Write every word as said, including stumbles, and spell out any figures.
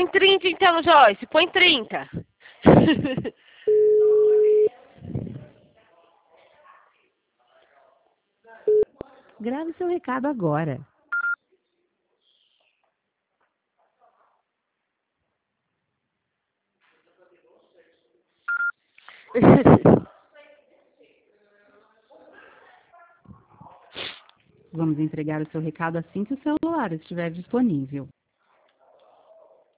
Põe trinta então, Joyce. Põe trinta. Grave seu recado agora. Vamos entregar o seu recado assim que o celular estiver disponível.